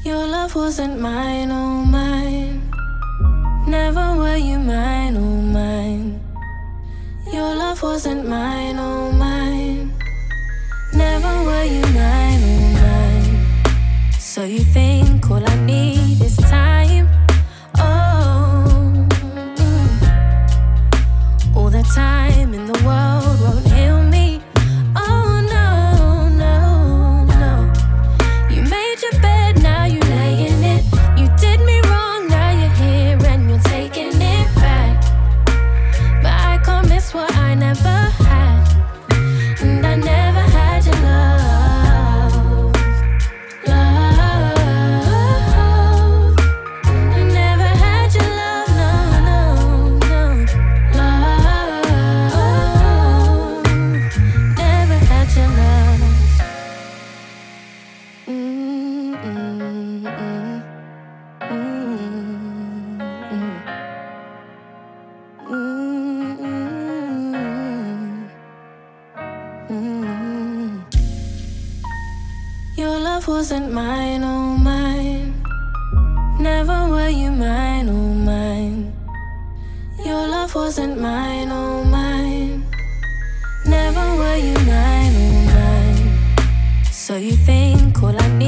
Your love wasn't mine, oh mine. Never were you mine, oh mine. Your love wasn't mine, oh mine. Never were you mine, oh mine. So you think all I need is time? Oh, all the time in the world won't heal me. Oh no, no, no. You made your bed, now you lay in it. You did me wrong, now you're here and you're taking it back. But I can't miss what I never had. And I never had your love, love. And I never had your love, no, no, no. Love, never had your love. Your love wasn't mine, oh mine. Never were you mine, oh mine. Your love wasn't mine, oh mine. Never were you mine, oh mine. So you think all I need